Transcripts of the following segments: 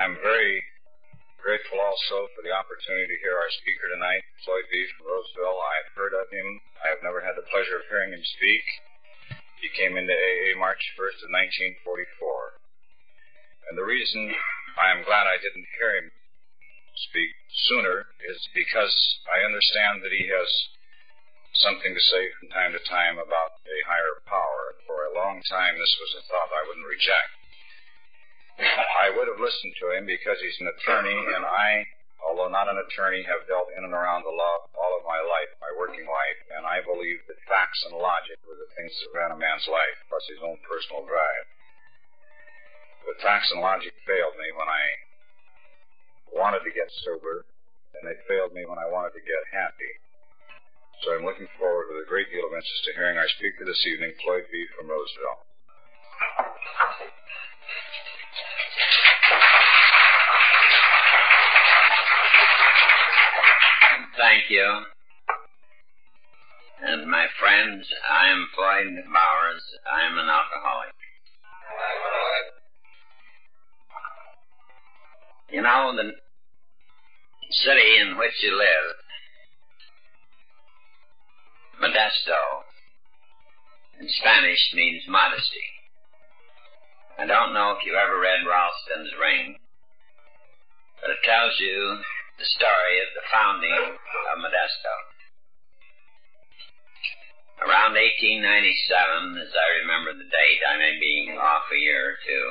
I'm very grateful also for the opportunity to hear our speaker tonight, Floyd B. from Roseville. I've heard of him. I have never had the pleasure of hearing him speak. He came into AA March 1st of 1944. And the reason I am glad I didn't hear him speak sooner is because I understand that he has something to say from time to time about a higher power. For a long time, this was a thought I wouldn't reject. I would have listened to him because he's an attorney, and I, although not an attorney, have dealt in and around the law all of my life, my working life, and I believe that facts and logic were the things that ran a man's life, plus his own personal drive. But facts and logic failed me when I wanted to get sober, and they failed me when I wanted to get happy. So I'm looking forward with a great deal of interest to hearing our speaker this evening, Floyd B. from Roseville. Thank you. And my friends, I am Floyd Bowers. I am an alcoholic. You know, the city in which you live, Modesto, in Spanish means modesty. I don't know if you ever read Ralston's Ring, but it tells you the story of the founding of Modesto. Around 1897, as I remember the date, I may be off a year or two,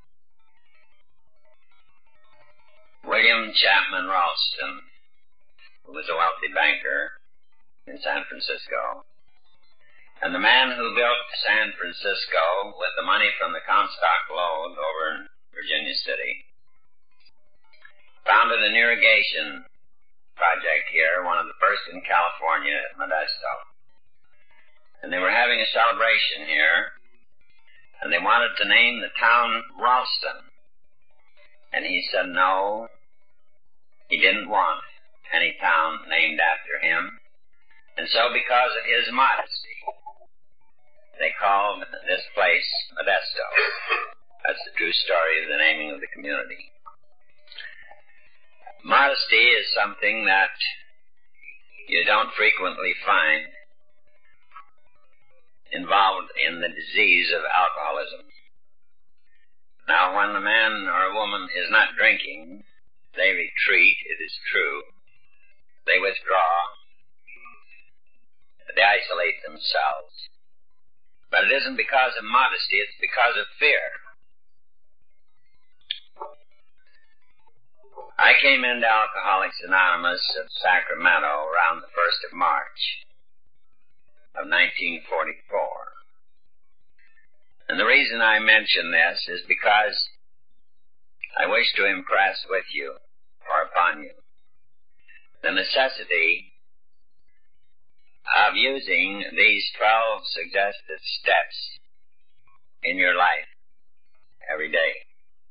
William Chapman Ralston, who was a wealthy banker in San Francisco, and the man who built San Francisco with the money from the Comstock lode over in Virginia City, founded an irrigation project here, one of the first in California at Modesto. And they were having a celebration here, and they wanted to name the town Ralston. And he said no, he didn't want any town named after him. And so because of his modesty, they called this place Modesto. That's the true story of the naming of the community. Modesty is something that you don't frequently find involved in the disease of alcoholism. Now, when a man or a woman is not drinking, they retreat, it is true. They withdraw. They isolate themselves. But it isn't because of modesty, it's because of fear. I came into Alcoholics Anonymous of Sacramento around the 1st of March of 1944. And the reason I mention this is because I wish to impress with you, or upon you, the necessity of using these 12 suggested steps in your life every day.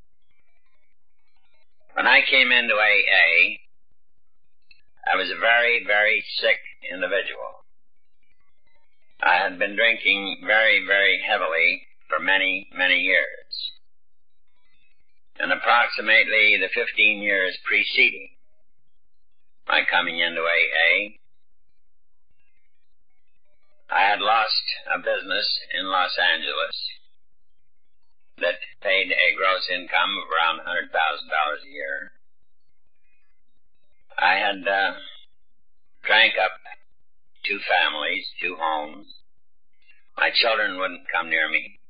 When I came into AA, I was a very, very sick individual. I had been drinking very, very heavily for many, many years. And approximately the 15 years preceding my coming into AA, I had lost a business in Los Angeles that paid a gross income of around $100,000 a year. I had drank up 2 families, 2 homes. My children wouldn't come near me.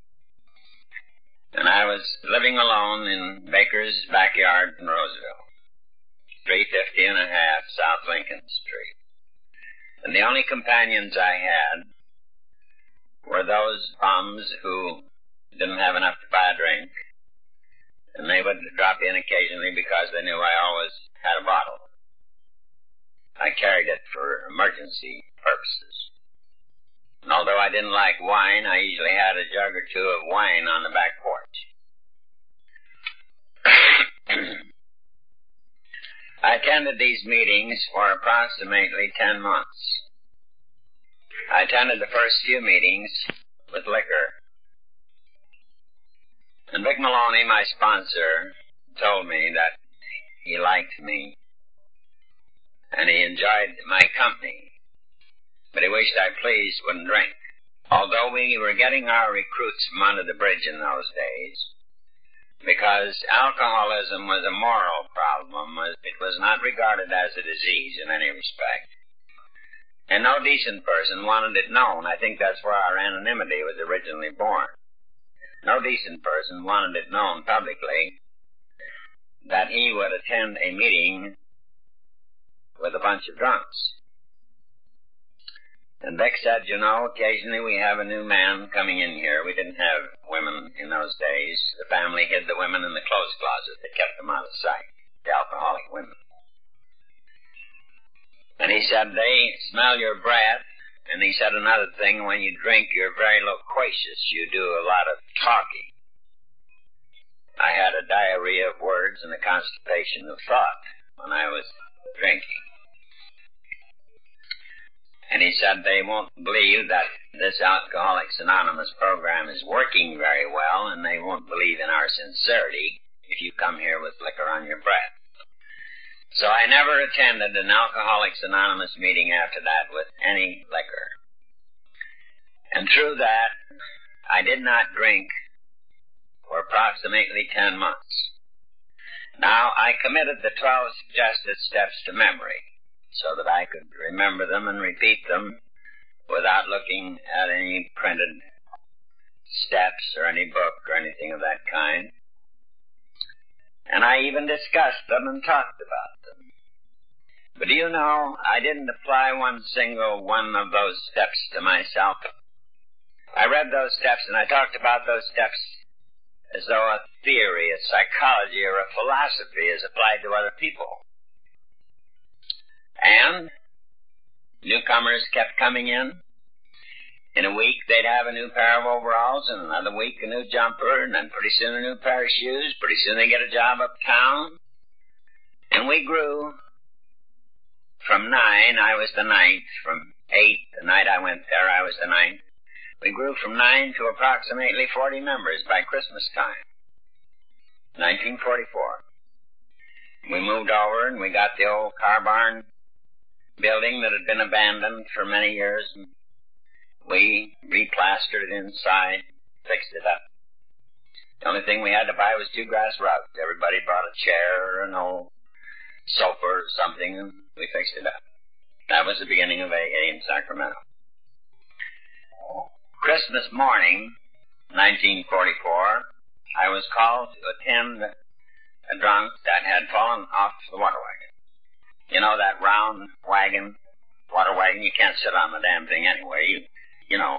And I was living alone in Baker's backyard in Roseville, 350 and a half South Lincoln Street. And the only companions I had were those bums who didn't have enough to buy a drink, and they would drop in occasionally because they knew I always had a bottle. I carried it for emergency purposes. And although I didn't like wine, I usually had a jug or 2 of wine on the back porch. I attended these meetings for approximately 10 months. I attended the first few meetings with liquor. And Vic Maloney, my sponsor, told me that he liked me and he enjoyed my company, but he wished I please wouldn't drink. Although we were getting our recruits from under the bridge in those days, because alcoholism was a moral problem, it was not regarded as a disease in any respect. And no decent person wanted it known. I think that's where our anonymity was originally born. No decent person wanted it known publicly that he would attend a meeting with a bunch of drunks. And Beck said, you know, occasionally we have a new man coming in here. We didn't have women in those days. The family hid the women in the clothes closet. They kept them out of sight, the alcoholic women. And he said, they smell your breath. And he said another thing, when you drink, you're very loquacious. You do a lot of talking. I had a diarrhea of words and a constipation of thought when I was drinking. And he said they won't believe that this Alcoholics Anonymous program is working very well, and they won't believe in our sincerity if you come here with liquor on your breath. So I never attended an Alcoholics Anonymous meeting after that with any liquor. And through that, I did not drink for approximately 10 months. Now, I committed the 12 suggested steps to memory, so that I could remember them and repeat them without looking at any printed steps or any book or anything of that kind. And I even discussed them and talked about them. But do you know, I didn't apply one single one of those steps to myself. I read those steps and I talked about those steps as though a theory, a psychology, or a philosophy is applied to other people. And newcomers kept coming in. In a week, they'd have a new pair of overalls, and another week, a new jumper, and then pretty soon a new pair of shoes. Pretty soon they get a job uptown. And we grew from 9, I was the 9th. From 8, the night I went there, I was the 9th. We grew from 9 to approximately 40 members by Christmas time, 1944. We moved over, and we got the old car barn building that had been abandoned for many years, and we replastered it inside, fixed it up. The only thing we had to buy was 2 grass rugs. Everybody brought a chair or an old sofa or something, and we fixed it up. That was the beginning of AA in Sacramento. Christmas morning, 1944, I was called to attend a drunk that had fallen off the water wagon. You know that round wagon, water wagon? You can't sit on the damn thing anyway, you know.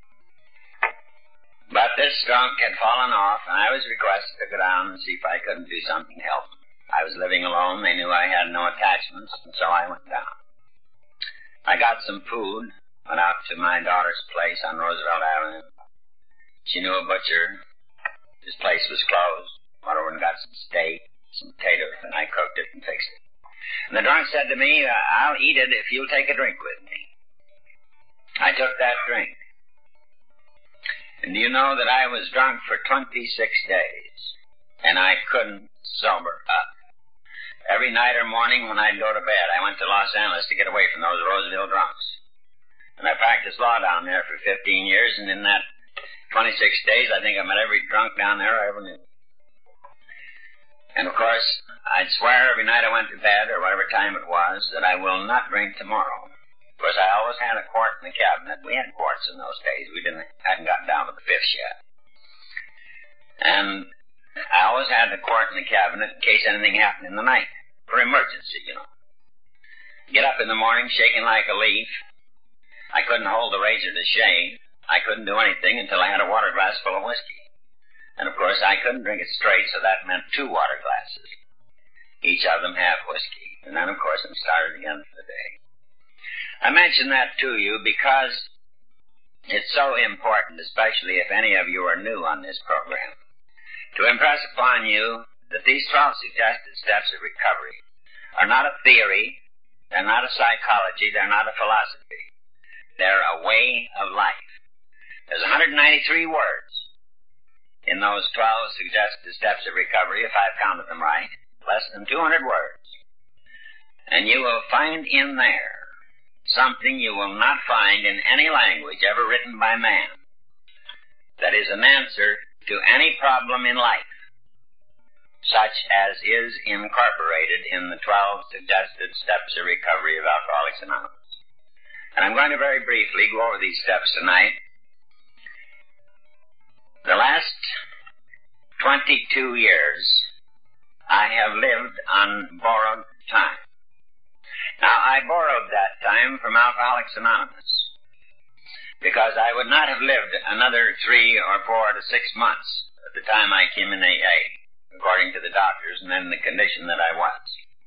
But this drunk had fallen off, and I was requested to go down and see if I couldn't do something to help him. I was living alone. They knew I had no attachments, and so I went down. I got some food, went out to my daughter's place on Roosevelt Avenue. She knew a butcher. His place was closed. Went over and got some steak, some potatoes, and I cooked it and fixed it. And the drunk said to me, I'll eat it if you'll take a drink with me. I took that drink. And do you know that I was drunk for 26 days, and I couldn't sober up. Every night or morning when I'd go to bed, I went to Los Angeles to get away from those Roseville drunks. And I practiced law down there for 15 years, and in that 26 days, I think I met every drunk down there I ever knew. And, of course, I'd swear every night I went to bed, or whatever time it was, that I will not drink tomorrow. Of course, I always had a quart in the cabinet. We had quarts in those days. We hadn't gotten down to the fifths yet. And I always had the quart in the cabinet in case anything happened in the night. For emergency, you know. Get up in the morning shaking like a leaf. I couldn't hold the razor to shave. I couldn't do anything until I had a water glass full of whiskey. And, of course, I couldn't drink it straight, so that meant 2 water glasses. Each of them half whiskey. And then, of course, I'm started again for the day. I mention that to you because it's so important, especially if any of you are new on this program, to impress upon you that these 12 suggested steps of recovery are not a theory, they're not a psychology, they're not a philosophy. They're a way of life. There's 193 words in those 12 suggested steps of recovery, if I've counted them right, less than 200 words. And you will find in there something you will not find in any language ever written by man. That is an answer to any problem in life, such as is incorporated in the 12 suggested steps of recovery of Alcoholics Anonymous. And I'm going to very briefly go over these steps tonight. The last 22 years, I have lived on borrowed time. Now, I borrowed that time from Alcoholics Anonymous because I would not have lived another 3 or 4 to 6 months at the time I came in AA, according to the doctors, and then the condition that I was.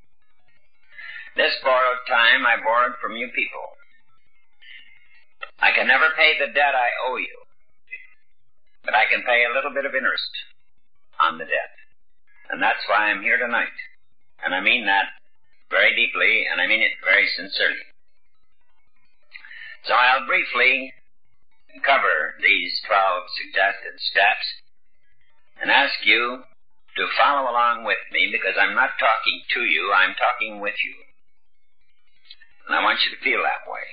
This borrowed time I borrowed from you people. I can never pay the debt I owe you, but I can pay a little bit of interest on the debt. And that's why I'm here tonight. And I mean that very deeply, and I mean it very sincerely. So I'll briefly cover these 12 suggested steps and ask you to follow along with me, because I'm not talking to you, I'm talking with you. And I want you to feel that way.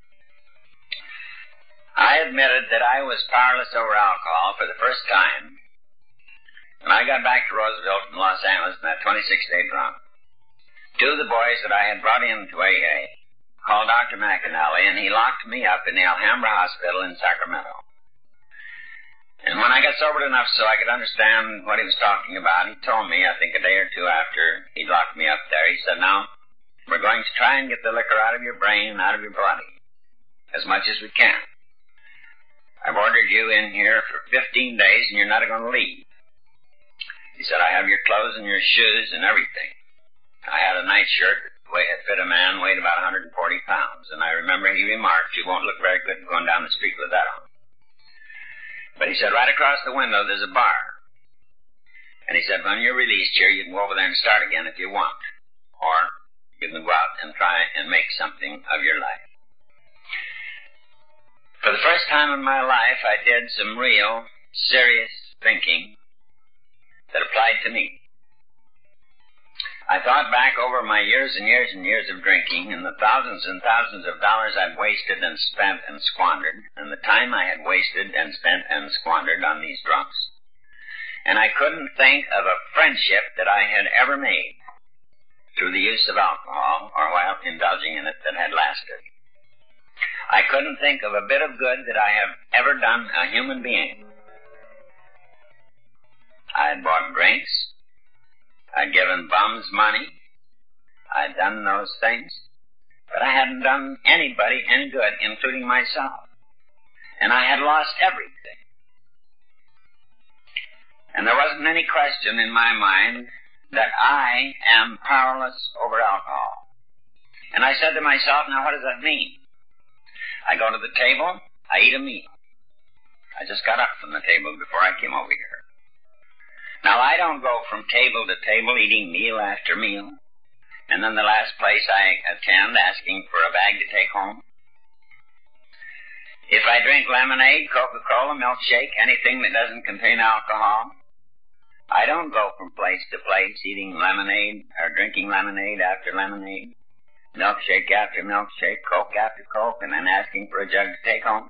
I admitted that I was powerless over alcohol for the first time when I got back to Roosevelt from Los Angeles in that 26-day drunk. 2 of the boys that I had brought into AA called Dr. McAnally, and he locked me up in the Alhambra Hospital in Sacramento. And when I got sobered enough so I could understand what he was talking about, he told me, I think a day or 2 after he'd locked me up there, he said, "Now, we're going to try and get the liquor out of your brain and out of your body as much as we can. I've ordered you in here for 15 days, and you're not going to leave." He said, "I have your clothes and your shoes and everything." I had a night shirt that fit a man, weighed about 140 pounds, and I remember he remarked, "You won't look very good going down the street with that on." But he said, "Right across the window there's a bar." And he said, "When you're released here, you can go over there and start again if you want. Or you can go out and try and make something of your life." For the first time in my life, I did some real, serious thinking that applied to me. I thought back over my years and years and years of drinking, and the thousands and thousands of dollars I'd wasted and spent and squandered, and the time I had wasted and spent and squandered on these drunks. And I couldn't think of a friendship that I had ever made through the use of alcohol, or while indulging in it, that had lasted. I couldn't think of a bit of good that I have ever done a human being. I had bought drinks. I'd given bums money. I'd done those things. But I hadn't done anybody any good, including myself. And I had lost everything. And there wasn't any question in my mind that I am powerless over alcohol. And I said to myself, now what does that mean? I go to the table, I eat a meal. I just got up from the table before I came over here. Now, I don't go from table to table eating meal after meal, and then the last place I attend asking for a bag to take home. If I drink lemonade, Coca-Cola, milkshake, anything that doesn't contain alcohol, I don't go from place to place eating lemonade or drinking lemonade after lemonade, milkshake after milkshake, Coke after Coke, and then asking for a jug to take home.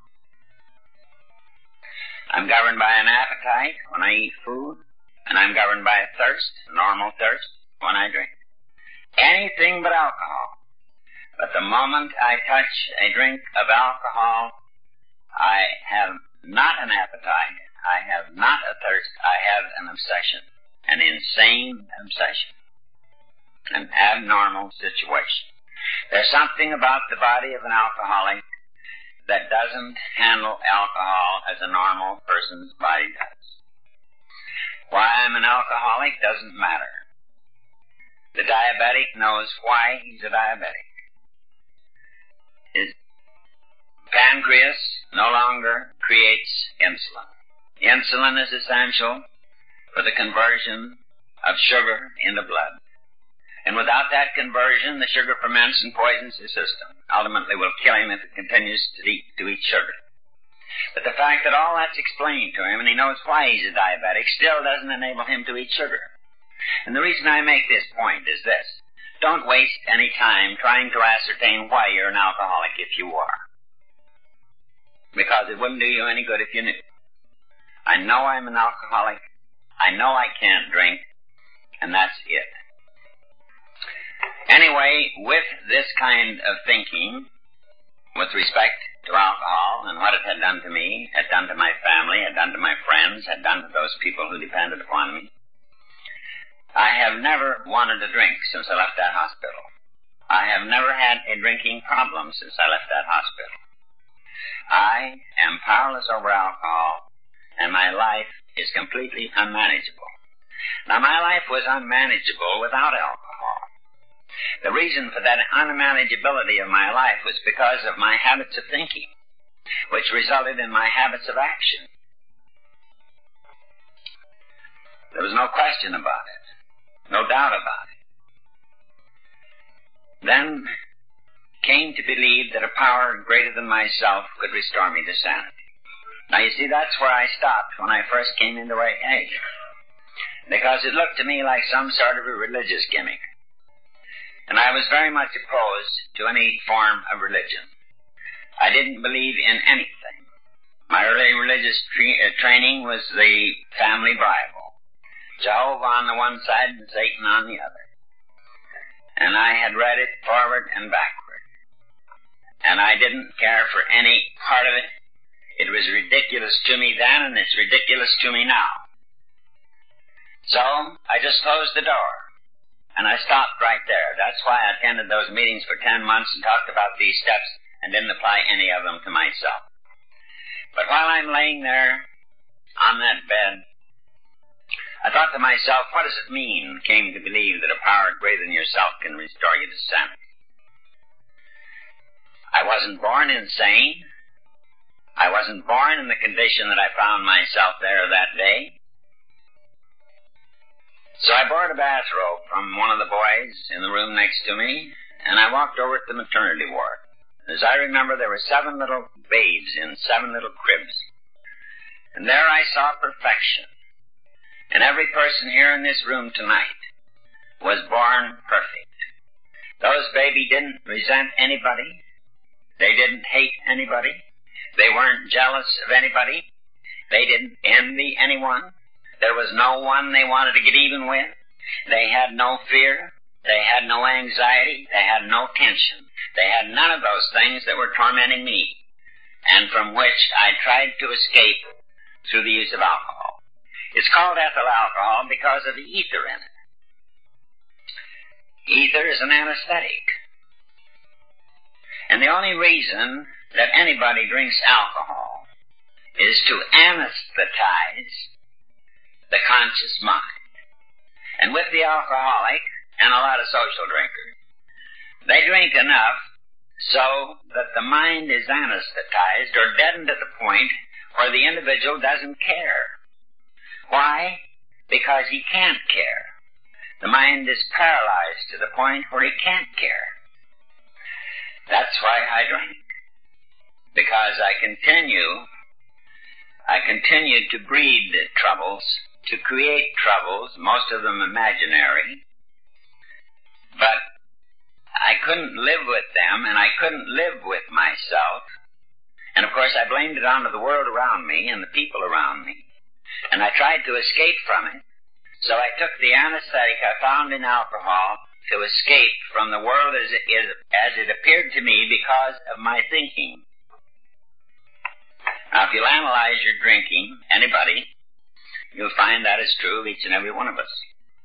I'm governed by an appetite when I eat food, and I'm governed by a thirst, normal thirst, when I drink. Anything but alcohol. But the moment I touch a drink of alcohol, I have not an appetite, I have not a thirst, I have an obsession, an insane obsession, an abnormal situation. There's something about the body of an alcoholic that doesn't handle alcohol as a normal person's body does. Why I'm an alcoholic doesn't matter. The diabetic knows why he's a diabetic. His pancreas no longer creates insulin. Insulin is essential for the conversion of sugar into blood. And without that conversion, the sugar ferments and poisons the system. Ultimately will kill him if it continues to eat sugar. But the fact that all that's explained to him and he knows why he's a diabetic still doesn't enable him to eat sugar. And the reason I make this point is this. Don't waste any time trying to ascertain why you're an alcoholic if you are. Because it wouldn't do you any good if you knew. I know I'm an alcoholic. I know I can't drink. And that's it. Anyway, with this kind of thinking, with respect to alcohol and what it had done to me, had done to my family, had done to my friends, had done to those people who depended upon me, I have never wanted to drink since I left that hospital. I have never had a drinking problem since I left that hospital. I am powerless over alcohol, and my life is completely unmanageable. Now, my life was unmanageable without alcohol. The reason for that unmanageability of my life was because of my habits of thinking, which resulted in my habits of action. There was no question about it. No doubt about it. Then came to believe that a power greater than myself could restore me to sanity. Now, you see, that's where I stopped when I first came into AA. Because it looked to me like some sort of a religious gimmick. And I was very much opposed to any form of religion. I didn't believe in anything. My early religious training was the family Bible. Jehovah on the one side and Satan on the other. And I had read it forward and backward. And I didn't care for any part of it. It was ridiculous to me then, and it's ridiculous to me now. So I just closed the door. And I stopped right there. That's why I attended those meetings for 10 months and talked about these steps and didn't apply any of them to myself. But while I'm laying there on that bed, I thought to myself, what does it mean, came to believe that a power greater than yourself can restore you to sanity? I wasn't born insane. I wasn't born in the condition that I found myself there that day. So I borrowed a bathrobe from one of the boys in the room next to me, and I walked over to the maternity ward. As I remember, there were 7 little babes in 7 little cribs. And there I saw perfection. And every person here in this room tonight was born perfect. Those babies didn't resent anybody. They didn't hate anybody. They weren't jealous of anybody. They didn't envy anyone. There was no one they wanted to get even with. They had no fear. They had no anxiety. They had no tension. They had none of those things that were tormenting me, and from which I tried to escape through the use of alcohol. It's called ethyl alcohol because of the ether in it. Ether is an anesthetic. And the only reason that anybody drinks alcohol is to anesthetize the conscious mind. And with the alcoholic and a lot of social drinkers, they drink enough so that the mind is anesthetized or deadened at the point where the individual doesn't care. Why? Because he can't care. The mind is paralyzed to the point where he can't care. That's why I drink. Because I continued to breed troubles, to create troubles, most of them imaginary. But I couldn't live with them, and I couldn't live with myself. And of course I blamed it onto the world around me and the people around me. And I tried to escape from it. So I took the anesthetic I found in alcohol to escape from the world as it appeared to me because of my thinking. Now, if you'll analyze your drinking, anybody, you'll find that is true of each and every one of us.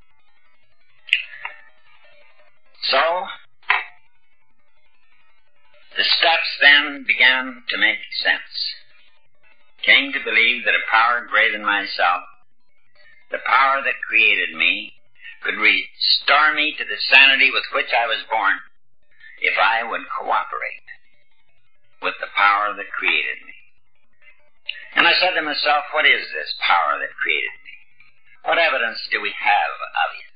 So, the steps then began to make sense. Came to believe that a power greater than myself, the power that created me, could restore me to the sanity with which I was born if I would cooperate with the power that created me. And I said to myself, what is this power that created me? What evidence do we have of it?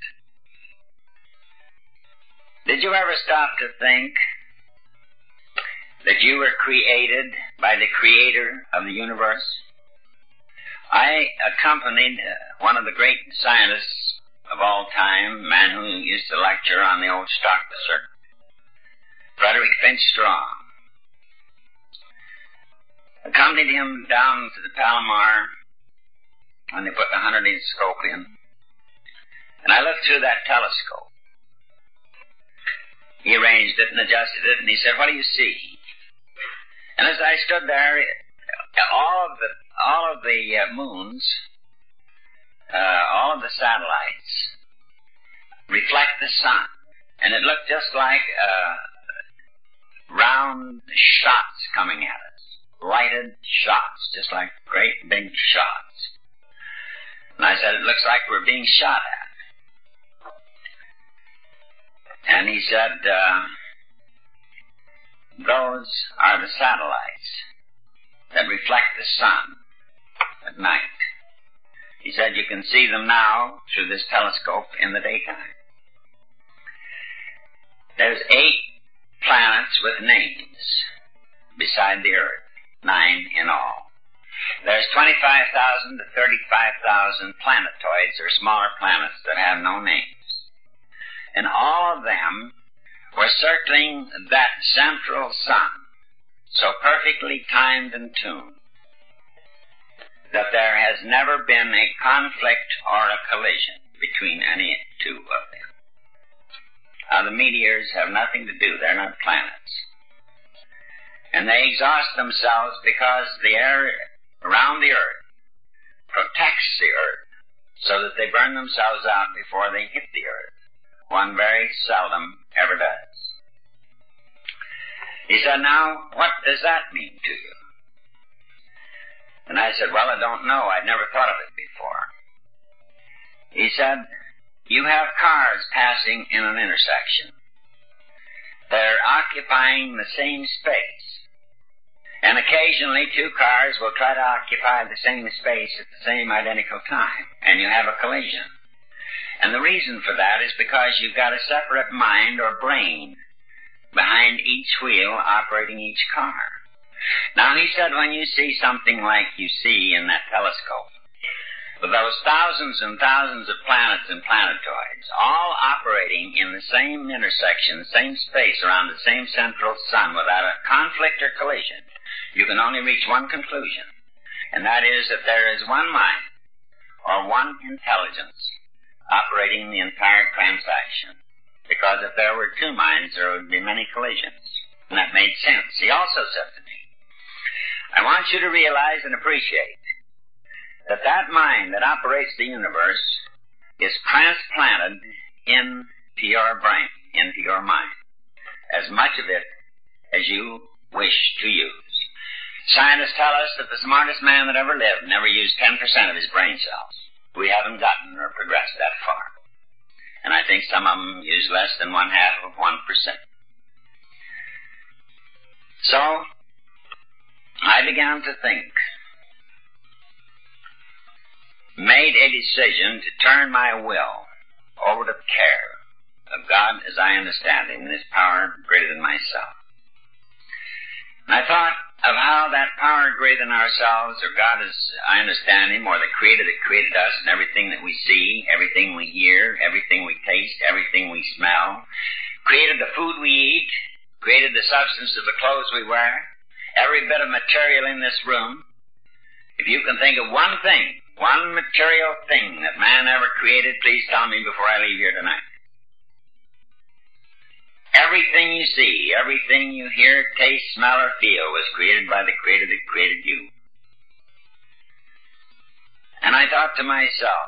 Did you ever stop to think that you were created by the creator of the universe. I accompanied one of the great scientists of all time, a man who used to lecture on the old Stockton circuit, Frederick Finch Strong. Accompanied him down to the Palomar when they put the 100-inch scope in. And I looked through that telescope. He arranged it and adjusted it, and he said, "What do you see?" And as I stood there, all of the moons, all of the satellites reflect the sun. And it looked just like round shots coming at us. Lighted shots, just like great big shots. And I said, "It looks like we're being shot at." And he said, "Those are the satellites that reflect the sun at night." He said, "You can see them now through this telescope in the daytime. There's 8 planets with names beside the Earth, 9 in all. There's 25,000 to 35,000 planetoids, or smaller planets, that have no names. And all of them were circling that central sun, so perfectly timed and tuned that there has never been a conflict or a collision between any two of them. Now, the meteors have nothing to do. They're not planets. And they exhaust themselves because the air around the Earth protects the Earth so that they burn themselves out before they hit the Earth. One very seldom ever does. He said, "Now, what does that mean to you?" And I said, "Well, I don't know. I'd never thought of it before." He said, "You have cars passing in an intersection. They're occupying the same space. And occasionally 2 cars will try to occupy the same space at the same identical time, and you have a collision. And the reason for that is because you've got a separate mind or brain behind each wheel operating each car." Now, he said, when you see something like you see in that telescope, with those thousands and thousands of planets and planetoids, all operating in the same intersection, the same space around the same central sun without a conflict or collision, you can only reach one conclusion, and that is that there is one mind or one intelligence operating the entire transaction. Because if there were 2 minds, there would be many collisions. And that made sense. He also said to me, "I want you to realize and appreciate that that mind that operates the universe is transplanted into your brain, into your mind, as much of it as you wish to use. Scientists tell us that the smartest man that ever lived never used 10% of his brain cells. We haven't gotten or progressed that far. And I think some of them use less than 1/2 of 1%. So, I began to think, made a decision to turn my will over to the care of God as I understand Him, and His power greater than myself. And I thought of how that power greater than ourselves, or God as I understand Him, or the Creator that created us and everything that we see, everything we hear, everything we taste, everything we smell, created the food we eat, created the substance of the clothes we wear, every bit of material in this room. If you can think of one thing, one material thing that man ever created, please tell me before I leave here tonight. Everything you see, everything you hear, taste, smell, or feel was created by the Creator that created you. And I thought to myself,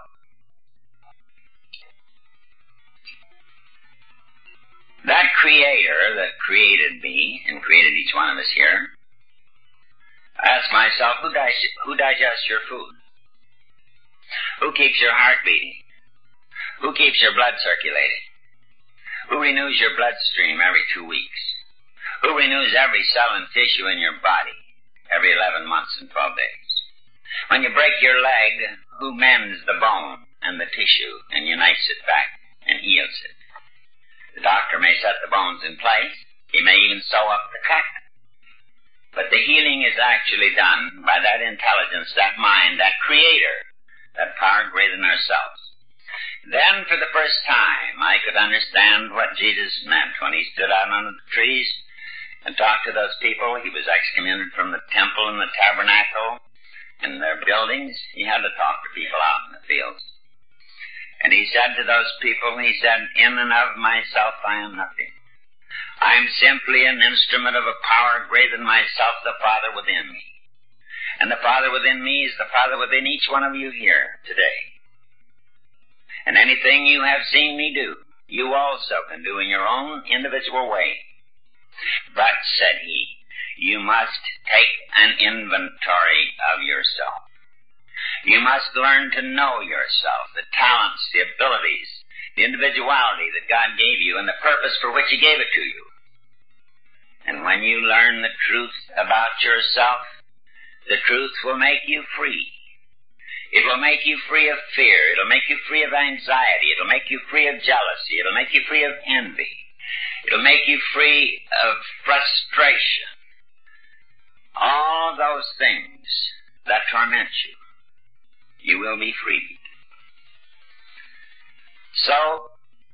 that Creator that created me and created each one of us here, I asked myself, who digests your food? Who keeps your heart beating? Who keeps your blood circulating? Who renews your bloodstream every 2 weeks? Who renews every cell and tissue in your body every 11 months and 12 days? When you break your leg, who mends the bone and the tissue and unites it back and heals it? The doctor may set the bones in place. He may even sew up the cut. But But the healing is actually done by that intelligence, that mind, that creator, that power greater than ourselves. Then, for the first time, I could understand what Jesus meant when he stood out under the trees and talked to those people. He was excommunicated from the temple and the tabernacle and their buildings. He had to talk to people out in the fields. And he said to those people, he said, in and of myself I am nothing. I am simply an instrument of a power greater than myself, the Father within me. And the Father within me is the Father within each one of you here today. And anything you have seen me do, you also can do in your own individual way. But, said he, you must take an inventory of yourself. You must learn to know yourself, the talents, the abilities, the individuality that God gave you and the purpose for which He gave it to you. And when you learn the truth about yourself, the truth will make you free. It will make you free of fear. It'll make you free of anxiety. It'll make you free of jealousy. It'll make you free of envy. It'll make you free of frustration. All those things that torment you, you will be freed. So,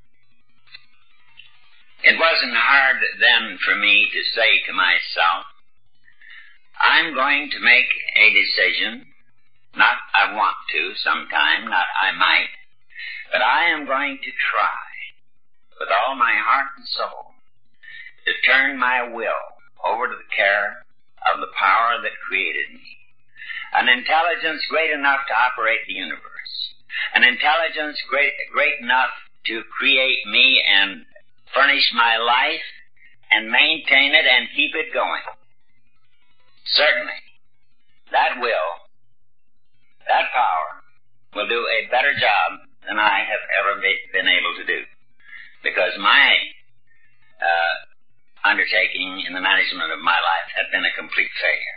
it wasn't hard then for me to say to myself, I'm going to make a decision. Not I want to sometime, not I might, but I am going to try with all my heart and soul to turn my will over to the care of the power that created me. An intelligence great enough to operate the universe. An intelligence great enough to create me and furnish my life and maintain it and keep it going. Certainly, that will, that power, will do a better job than I have ever been able to do. Because my undertaking in the management of my life had been a complete failure.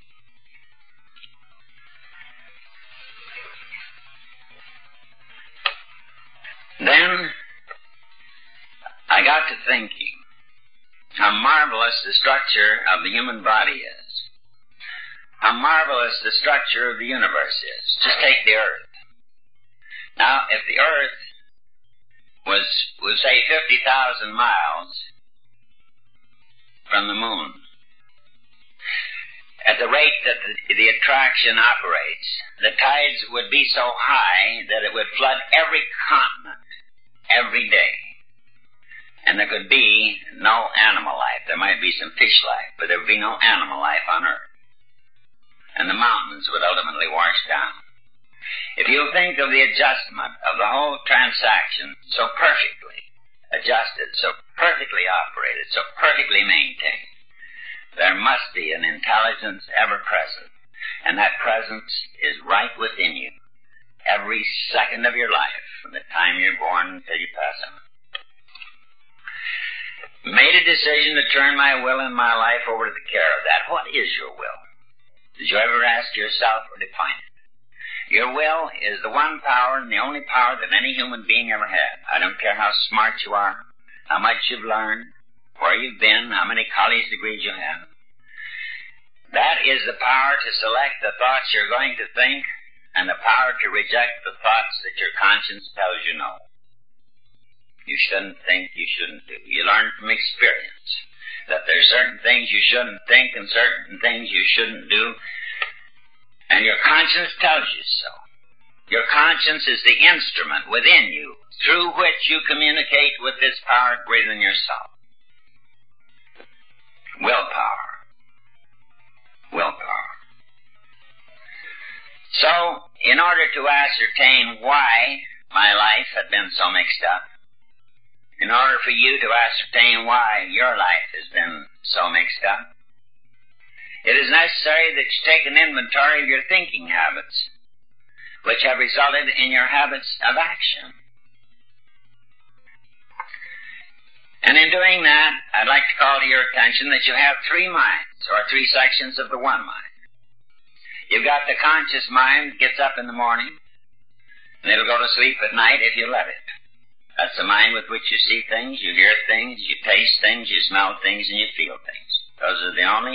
Then, I got to thinking how marvelous the structure of the human body is. How marvelous the structure of the universe is. Just take the earth. Now, if the earth was say, 50,000 miles from the moon, at the rate that the attraction operates, the tides would be so high that it would flood every continent every day. And there could be no animal life. There might be some fish life, but there would be no animal life on Earth. And the mountains would ultimately wash down. If you think of the adjustment of the whole transaction, so perfectly adjusted, so perfectly operated, so perfectly maintained, there must be an intelligence ever present, and that presence is right within you every second of your life, from the time you're born until you pass out. Made a decision to turn my will and my life over to the care of that. What is your will? Did you ever ask yourself or define it? Your will is the one power and the only power that any human being ever had. I don't care how smart you are, how much you've learned, where you've been, how many college degrees you have. That is the power to select the thoughts you're going to think and the power to reject the thoughts that your conscience tells you no. You shouldn't think, you shouldn't do. You learn from experience that there's certain things you shouldn't think and certain things you shouldn't do, and your conscience tells you so. Your conscience is the instrument within you through which you communicate with this power greater than yourself. Willpower. Willpower. So, in order to ascertain why my life had been so mixed up, in order for you to ascertain why your life has been so mixed up, it is necessary that you take an inventory of your thinking habits, which have resulted in your habits of action. And in doing that, I'd like to call to your attention that you have three minds, or three sections of the one mind. You've got the conscious mind that gets up in the morning, and it'll go to sleep at night if you let it. That's the mind with which you see things, you hear things, you taste things, you smell things, and you feel things. Those are the only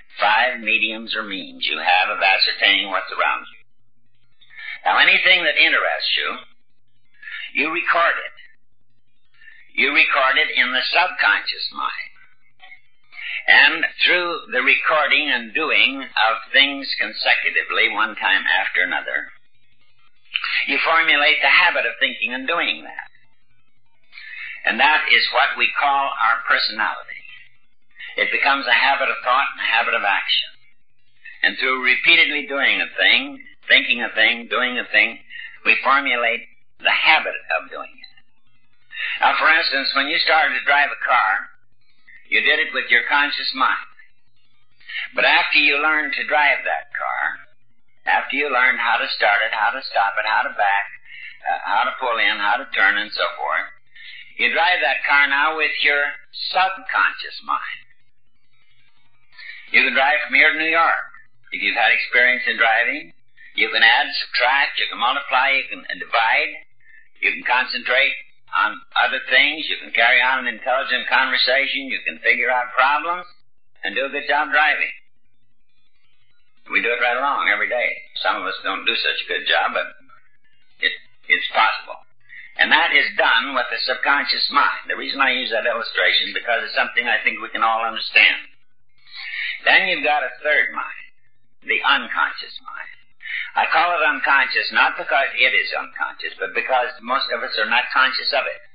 5 mediums or means you have of ascertaining what's around you. Now, anything that interests you, you record it. You record it in the subconscious mind. And through the recording and doing of things consecutively, one time after another, you formulate the habit of thinking and doing that. And that is what we call our personality. It becomes a habit of thought and a habit of action. And through repeatedly doing a thing, thinking a thing, doing a thing, we formulate the habit of doing it. Now, for instance, when you started to drive a car, you did it with your conscious mind. But after you learned to drive that car, after you learned how to start it, how to stop it, how to back, how to pull in, how to turn, and so forth, you drive that car now with your subconscious mind. You can drive from here to New York. If you've had experience in driving, you can add, subtract, you can multiply, you can divide, you can concentrate on other things, you can carry on an intelligent conversation, you can figure out problems, and do a good job driving. We do it right along every day. Some of us don't do such a good job, but it's possible. And that is done with the subconscious mind. The reason I use that illustration is because it's something I think we can all understand. Then you've got a third mind, the unconscious mind. I call it unconscious not because it is unconscious, but because most of us are not conscious of it.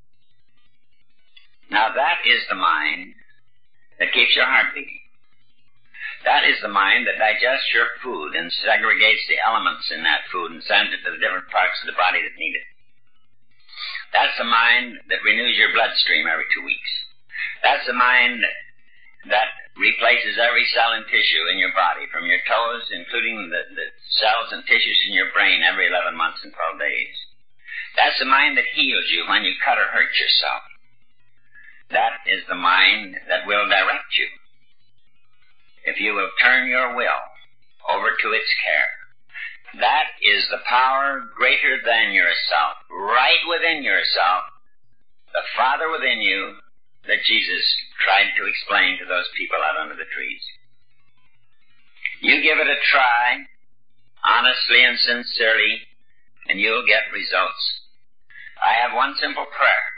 Now that is the mind that keeps your heart beating. That is the mind that digests your food and segregates the elements in that food and sends it to the different parts of the body that need it. That's the mind that renews your bloodstream every 2 weeks. That's the mind that replaces every cell and tissue in your body, from your toes, including the cells and tissues in your brain every 11 months and 12 days. That's the mind that heals you when you cut or hurt yourself. That is the mind that will direct you. If you will turn your will over to its care. That is the power greater than yourself, right within yourself, the Father within you, that Jesus tried to explain to those people out under the trees. You give it a try, honestly and sincerely, and you'll get results. I have one simple prayer.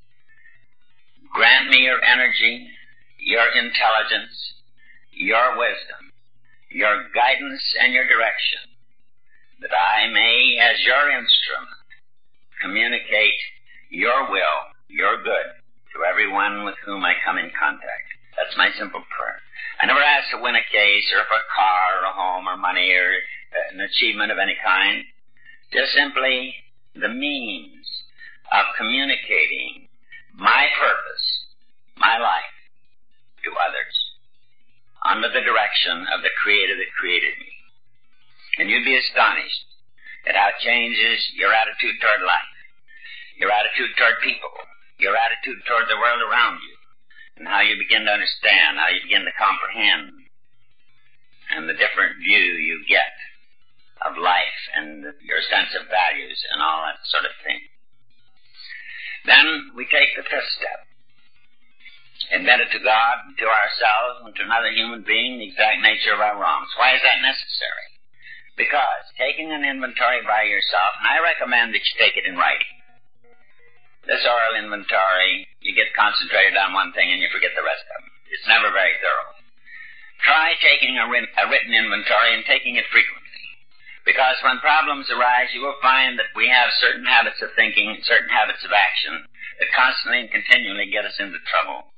Grant me your energy, your intelligence, your wisdom, your guidance, and your direction, that I may, as your instrument, communicate your will, your good, to everyone with whom I come in contact. That's my simple prayer. I never ask to win a case or for a car or a home or money or an achievement of any kind. Just simply the means of communicating my purpose, my life, to others under the direction of the Creator that created me. And you'd be astonished at how it changes your attitude toward life, your attitude toward people, your attitude toward the world around you, and how you begin to understand, how you begin to comprehend, and the different view you get of life and your sense of values and all that sort of thing. Then we take the fifth step. Admit it to God, to ourselves, and to another human being, the exact nature of our wrongs. Why is that necessary? Because taking an inventory by yourself, and I recommend that you take it in writing. This oral inventory, you get concentrated on one thing and you forget the rest of them. It's never very thorough. Try taking a written inventory and taking it frequently. Because when problems arise, you will find that we have certain habits of thinking, certain habits of action that constantly and continually get us into trouble.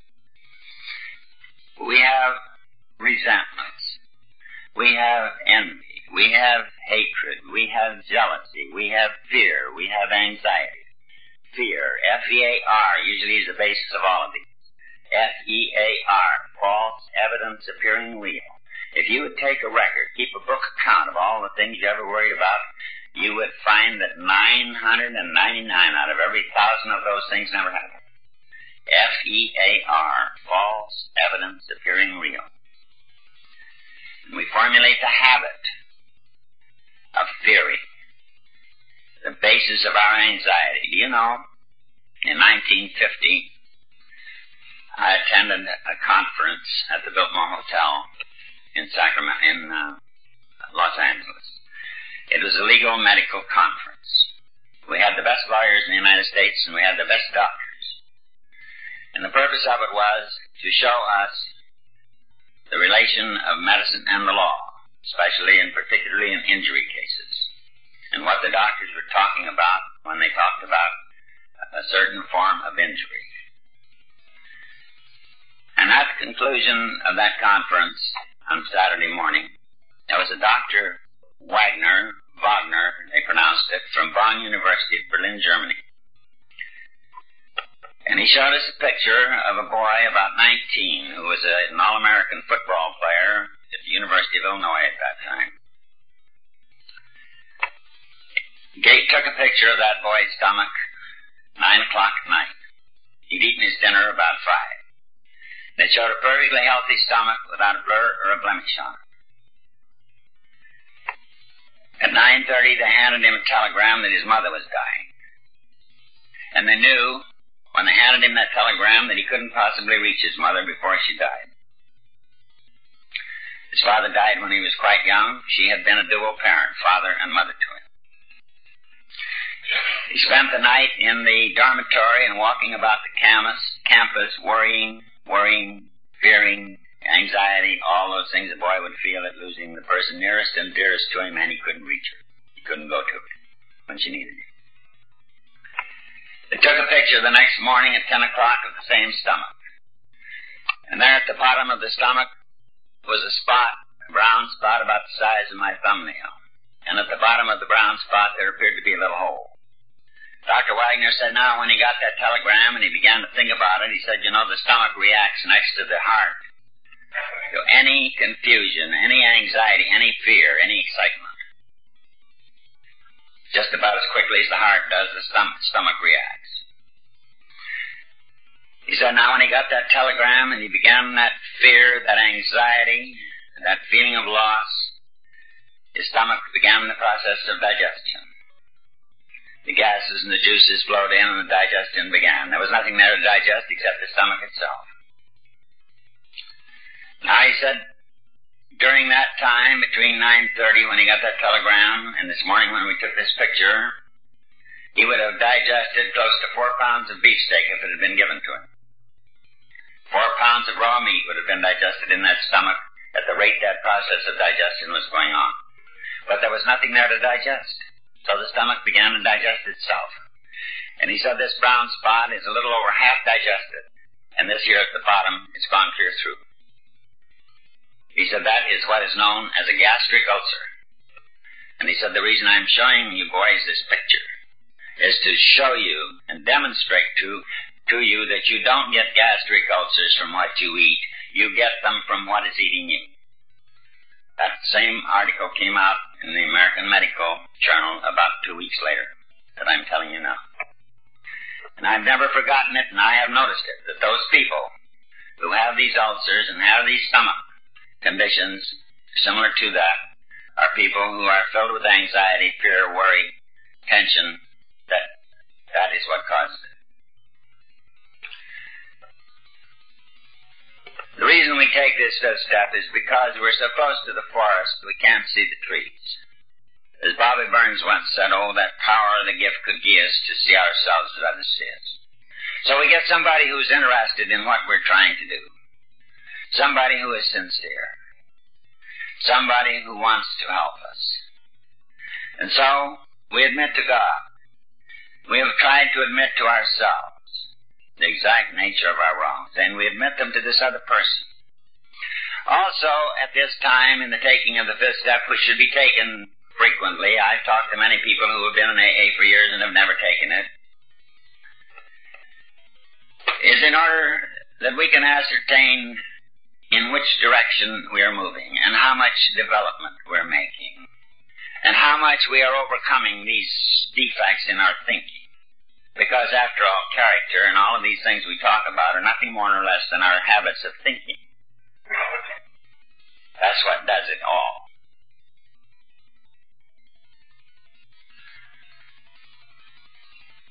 We have resentments. We have envy. We have hatred. We have jealousy. We have fear. We have anxiety. Fear, F-E-A-R, usually is the basis of all of these. F-E-A-R, false evidence appearing real. If you would take a record, keep a book account of all the things you ever worried about, you would find that 999 out of every 1,000 of those things never happened. F-E-A-R, false evidence appearing real. And we formulate the habit of fearing, the basis of our anxiety. Do you know, in 1950, I attended a conference at the Biltmore Hotel in Sacramento, in Los Angeles. It was a legal medical conference. We had the best lawyers in the United States, and we had the best doctors. And the purpose of it was to show us the relation of medicine and the law, especially and particularly in injury cases, and what the doctors were talking about when they talked about a certain form of injury. And at the conclusion of that conference on Saturday morning, there was a Dr. Wagner, they pronounced it, from Bonn University of Berlin, Germany. And he showed us a picture of a boy about 19 who was an All-American football player at the University of Illinois at that time. Gate took a picture of that boy's stomach, 9 o'clock at night. He'd eaten his dinner about 5. They showed a perfectly healthy stomach without a blur or a blemish on it. At 9:30, they handed him a telegram that his mother was dying. And they knew, when they handed him that telegram, that he couldn't possibly reach his mother before she died. His father died when he was quite young. She had been a dual parent, father and mother to him. He spent the night in the dormitory and walking about the campus, worrying, fearing, anxiety, all those things a boy would feel at losing the person nearest and dearest to him, and he couldn't reach her. He couldn't go to her when she needed him. They took a picture the next morning at 10 o'clock of the same stomach. And there at the bottom of the stomach was a spot, a brown spot about the size of my thumbnail. And at the bottom of the brown spot there appeared to be a little hole. Dr. Wagner said now when he got that telegram and he began to think about it, he said, the stomach reacts next to the heart to any confusion, any anxiety, any fear, any excitement. Just about as quickly as the heart does, the stomach reacts. He said now when he got that telegram and he began that fear, that anxiety, that feeling of loss, his stomach began the process of digestion. The gases and the juices flowed in and the digestion began. There was nothing there to digest except the stomach itself. Now, he said, during that time, between 9:30 when he got that telegram and this morning when we took this picture, he would have digested close to 4 pounds of beefsteak if it had been given to him. 4 pounds of raw meat would have been digested in that stomach at the rate that process of digestion was going on. But there was nothing there to digest, so the stomach began to digest itself. And he said this brown spot is a little over half digested, and this here at the bottom is gone clear through. He said that is what is known as a gastric ulcer. And he said the reason I'm showing you boys this picture is to show you and demonstrate to you that you don't get gastric ulcers from what you eat. You get them from what is eating you. That same article came out in the American Medical Journal about 2 weeks later that I'm telling you now. And I've never forgotten it, and I have noticed it, that those people who have these ulcers and have these stomach conditions similar to that are people who are filled with anxiety, fear, worry, tension. That is what causes it. The reason we take this fifth step is because we're so close to the forest we can't see the trees. As Bobby Burns once said, that power the gift could give us to see ourselves as others see us. So we get somebody who's interested in what we're trying to do. Somebody who is sincere. Somebody who wants to help us. And so, we admit to God. We have tried to admit to ourselves the exact nature of our wrongs, and we admit them to this other person. Also, at this time, in the taking of the fifth step, which should be taken frequently, I've talked to many people who have been in AA for years and have never taken it, is in order that we can ascertain in which direction we are moving and how much development we're making and how much we are overcoming these defects in our thinking. Because after all, character and all of these things we talk about are nothing more nor less than our habits of thinking. That's what does it all.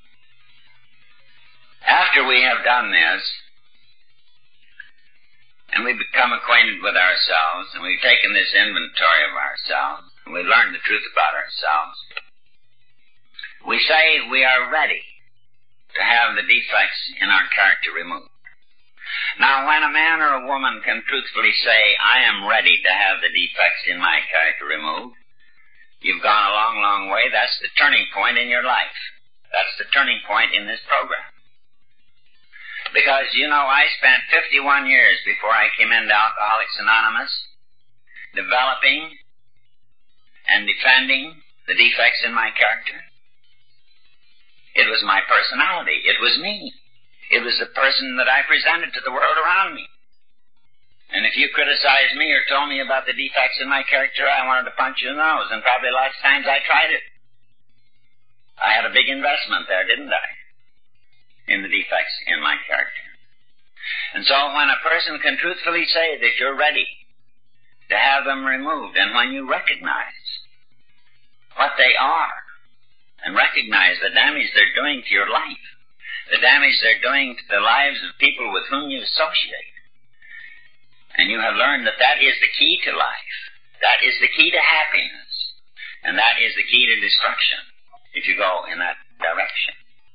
After we have done this, and we become acquainted with ourselves, and we've taken this inventory of ourselves, and we've learned the truth about ourselves, we say we are ready to have the defects in our character removed. Now, when a man or a woman can truthfully say, I am ready to have the defects in my character removed, you've gone a long, long way. That's the turning point in your life. That's the turning point in this program. Because, I spent 51 years before I came into Alcoholics Anonymous developing and defending the defects in my character. It was my personality. It was me. It was the person that I presented to the world around me. And if you criticized me or told me about the defects in my character, I wanted to punch you in the nose, and probably lots of times I tried it. I had a big investment there, didn't I? In the defects in my character. And so when a person can truthfully say that you're ready to have them removed, and when you recognize what they are, and recognize the damage they're doing to your life, the damage they're doing to the lives of people with whom you associate, and you have learned that that is the key to life, that is the key to happiness, and that is the key to destruction, if you go in that direction.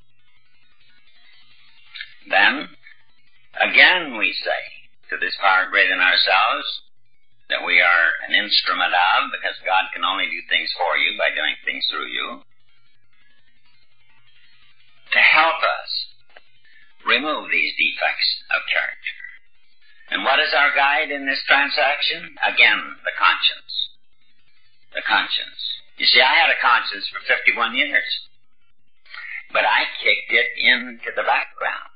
Then, again we say to this power greater than ourselves that we are an instrument of, because God can only do things for you by doing things through you, to help us remove these defects of character. And what is our guide in this transaction? Again, the conscience. The conscience. You see, I had a conscience for 51 years, but I kicked it into the background.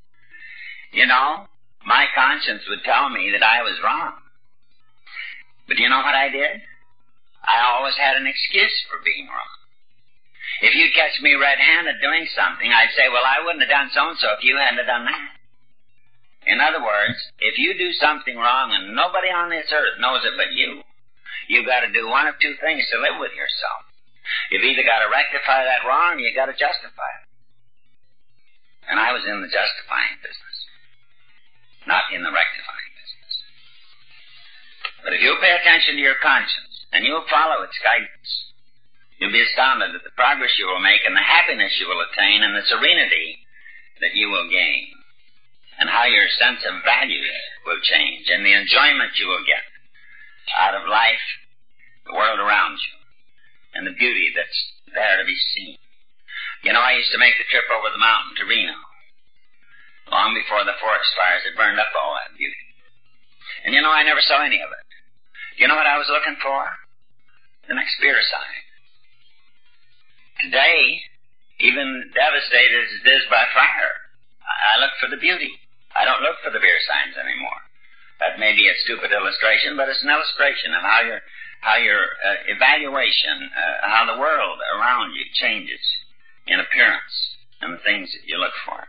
My conscience would tell me that I was wrong. But you know what I did? I always had an excuse for being wrong. If you'd catch me red-handed doing something, I'd say, well, I wouldn't have done so-and-so if you hadn't have done that. In other words, if you do something wrong and nobody on this earth knows it but you, you've got to do one of two things to live with yourself. You've either got to rectify that wrong or you've got to justify it. And I was in the justifying business, not in the rectifying business. But if you'll pay attention to your conscience and you'll follow its guidance, you'll be astounded at the progress you will make and the happiness you will attain and the serenity that you will gain, and how your sense of value will change and the enjoyment you will get out of life, the world around you, and the beauty that's there to be seen. I used to make the trip over the mountain to Reno long before the forest fires had burned up all that beauty. And I never saw any of it. You know what I was looking for? The next beer sign. Today, even devastated as it is by fire, I look for the beauty. I don't look for the beer signs anymore. That may be a stupid illustration, but it's an illustration of how your evaluation, how the world around you changes in appearance and the things that you look for.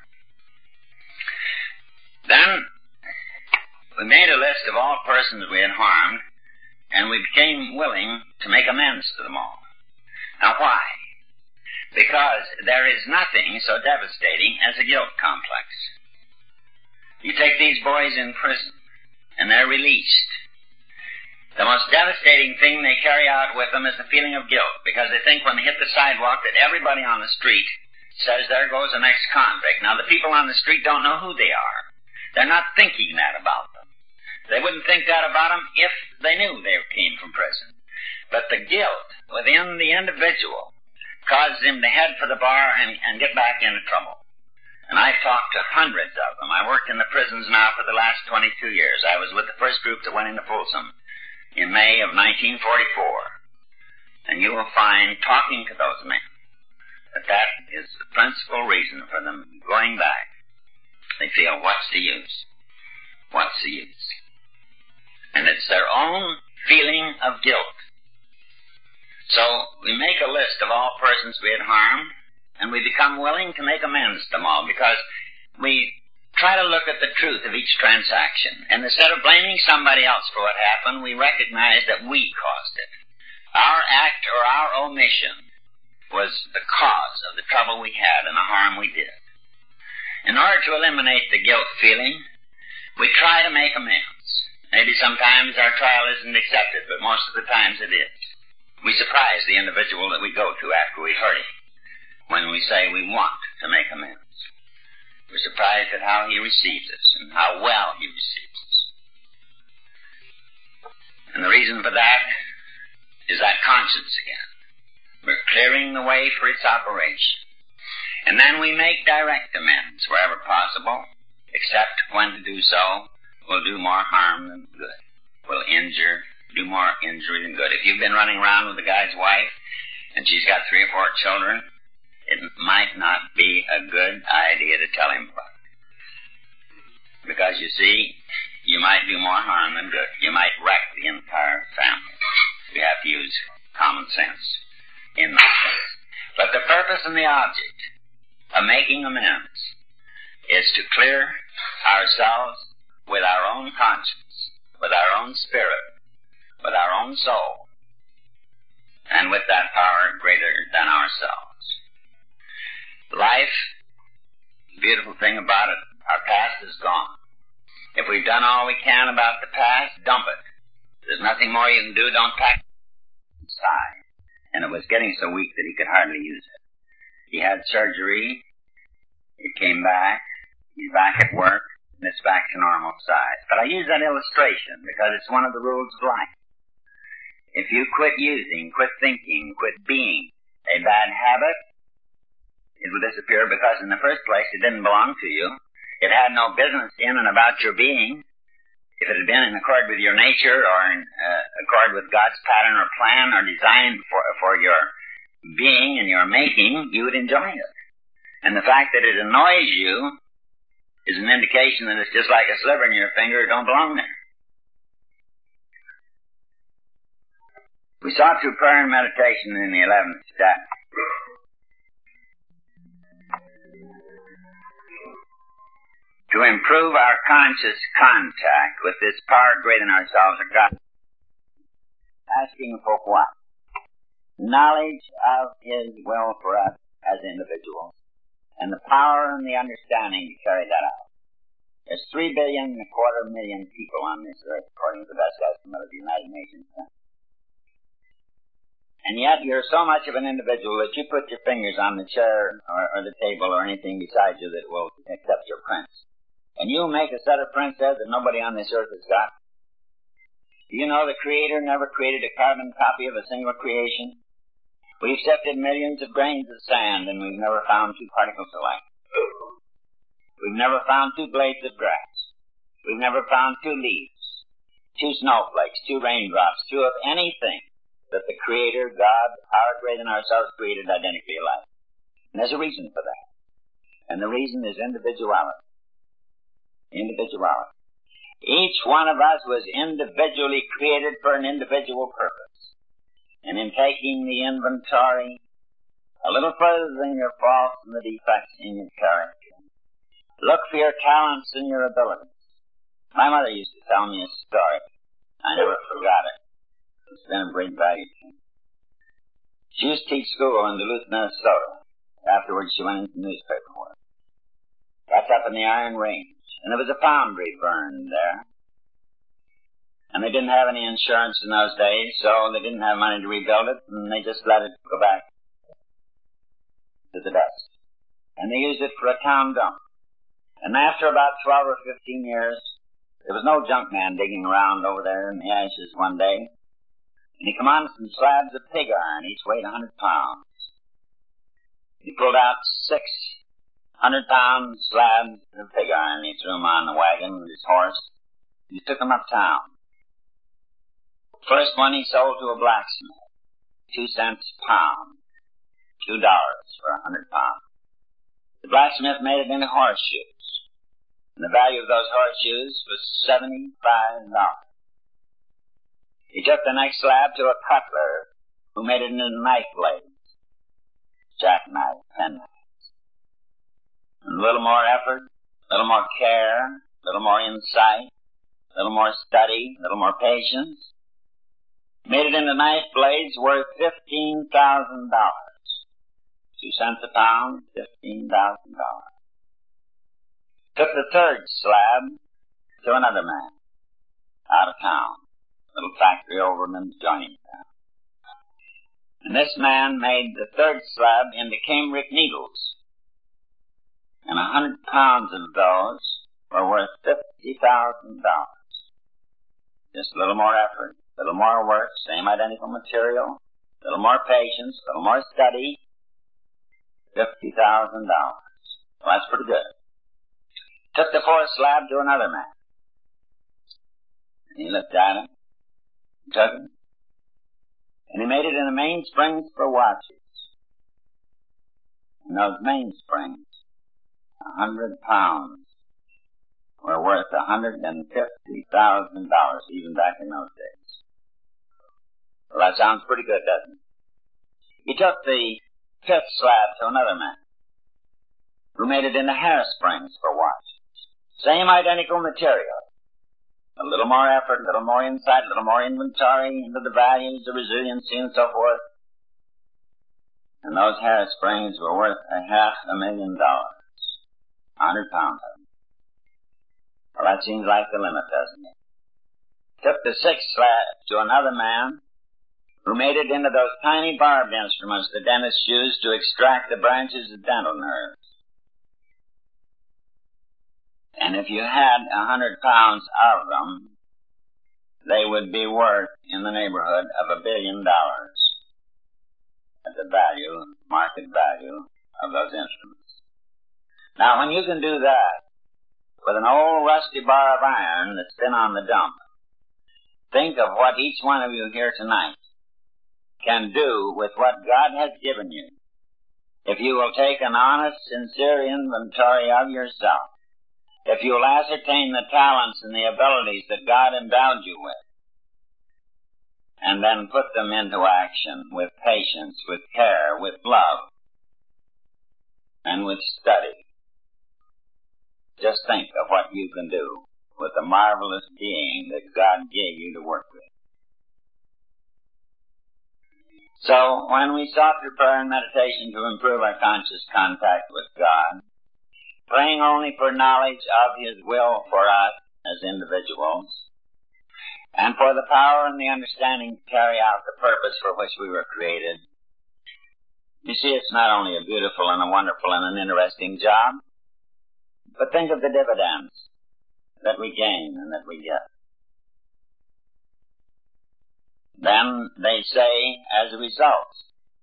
Then, we made a list of all persons we had harmed, and we became willing to make amends to them all. Now, why? Because there is nothing so devastating as a guilt complex. You take these boys in prison, and they're released. The most devastating thing they carry out with them is the feeling of guilt, because they think when they hit the sidewalk that everybody on the street says, there goes the next convict. Now, the people on the street don't know who they are. They're not thinking that about them. They wouldn't think that about them if they knew they came from prison. But the guilt within the individual causes him to head for the bar and get back into trouble. And I've talked to hundreds of them. I worked in the prisons now for the last 22 years. I was with the first group that went into Folsom in May of 1944. And you will find, talking to those men, that is the principal reason for them going back. They feel, what's the use? What's the use? And it's their own feeling of guilt. So we make a list of all persons we had harmed, and we become willing to make amends to them all, because we try to look at the truth of each transaction. And instead of blaming somebody else for what happened, we recognize that we caused it. Our act or our omission was the cause of the trouble we had and the harm we did. In order to eliminate the guilt feeling, we try to make amends. Maybe sometimes our trial isn't accepted, but most of the times it is. We surprise the individual that we go to after we've hurt him when we say we want to make amends. We're surprised at how he receives us and how well he receives us. And the reason for that is that conscience again. We're clearing the way for its operation. And then we make direct amends wherever possible, except when to do so will do more harm than good. Will do more injury than good. If you've been running around with the guy's wife and she's got 3 or 4 children, it might not be a good idea to tell him about it. Because, you see, you might do more harm than good. You might wreck the entire family. We have to use common sense in that case. But the purpose and the object of making amends is to clear ourselves with our own conscience, with our own spirit, with our own soul, and with that power greater than ourselves. Life, the beautiful thing about it, our past is gone. If we've done all we can about the past, dump it. There's nothing more you can do. Don't pack it inside. And it was getting so weak that he could hardly use it. He had surgery. It came back. He's back at work. And it's back to normal size. But I use that illustration because it's one of the rules of life. If you quit using, quit thinking, quit being a bad habit, it will disappear because in the first place it didn't belong to you. It had no business in and about your being. If it had been in accord with your nature or in accord with God's pattern or plan or design for your being and your making, you would enjoy it. And the fact that it annoys you is an indication that it's just like a sliver in your finger. It don't belong there. We saw through prayer and meditation in the 11th step to improve our conscious contact with this power greater than ourselves or God. Asking for what? Knowledge of His will for us as individuals, and the power and the understanding to carry that out. There's 3.25 billion people on this earth, according to the best estimate of the United Nations. And yet you're so much of an individual that you put your fingers on the chair or the table or anything beside you that will accept your prints. And you'll make a set of prints there that nobody on this earth has got. Do you know the Creator never created a carbon copy of a single creation? We've sifted millions of grains of sand, and we've never found 2 particles alike. We've never found 2 blades of grass. We've never found 2 leaves, 2 snowflakes, 2 raindrops, 2 of anything that the Creator, God, power greater than ourselves, created identically alike. And there's a reason for that. And the reason is individuality. Individuality. Each one of us was individually created for an individual purpose. And in taking the inventory a little further than your faults and the defects in your character, look for your talents and your abilities. My mother used to tell me a story. I never forgot it. It's been of great value to me. She used to teach school in Duluth, Minnesota. Afterwards, she went into newspaper work. That's up in the Iron Range. And there was a foundry burned there. And they didn't have any insurance in those days, so they didn't have money to rebuild it, and they just let it go back to the dust. And they used it for a town dump. And after about 12 or 15 years, there was no junk man digging around over there in the ashes one day. And he come on some slabs of pig iron, each weighed 100 pounds. He pulled out 600-pound slabs of pig iron. He threw them on the wagon with his horse. He took them uptown. First one he sold to a blacksmith, 2 cents a pound, $2 for 100 pounds. The blacksmith made it into horseshoes, and the value of those horseshoes was $75. He took the next slab to a cutler, who made it into knife blades, jackknife, penknives. And a little more effort, a little more care, a little more insight, a little more study, a little more patience, made it into knife blades worth $15,000. 2 cents a pound, $15,000. Took the third slab to another man. out of town. Little factory over in the joining town. And this man made the third slab into cambric needles. And 100 pounds of those were worth $50,000. Just a little more effort, a little more work, same identical material, a little more patience, a little more study, $50,000. Well, that's pretty good. Took the fourth slab to another man. And he looked at him, took him, and he made it into mainsprings for watches. And those mainsprings, 100 pounds, were worth $150,000 even back in those days. Well, that sounds pretty good, doesn't it? He took the fifth slab to another man, who made it into hairsprings for watches. Same identical material. A little more effort, a little more insight, a little more inventory into the values, the resiliency, and so forth. And those hairsprings were worth $500,000. 100 pounds of them. Well, that seems like the limit, doesn't it? Took the sixth slab to another man, who made it into those tiny barbed instruments the dentists use to extract the branches of dental nerves. And if you had 100 pounds of them, they would be worth in the neighborhood of $1 billion at the value, market value of those instruments. Now, when you can do that with an old rusty bar of iron that's been on the dump, think of what each one of you here tonight can do with what God has given you if you will take an honest, sincere inventory of yourself. If you'll ascertain the talents and the abilities that God endowed you with, and then put them into action with patience, with care, with love, and with study. Just think of what you can do with the marvelous being that God gave you to work with. So, when we sought through prayer and meditation to improve our conscious contact with God, praying only for knowledge of His will for us as individuals, and for the power and the understanding to carry out the purpose for which we were created. You see, it's not only a beautiful and a wonderful and an interesting job, but think of the dividends that we gain and that we get. Then they say, as a result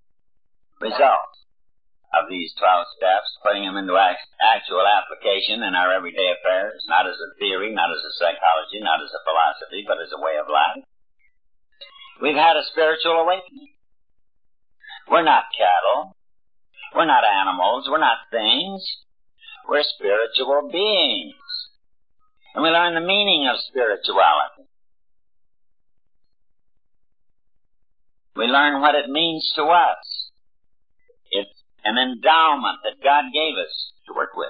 of these 12 steps, putting them into actual application in our everyday affairs, not as a theory, not as a psychology, not as a philosophy, but as a way of life, we've had a spiritual awakening. We're not cattle. We're not animals. We're not things. We're spiritual beings. And we learn the meaning of spirituality. We learn what it means to us. It's an endowment that God gave us to work with.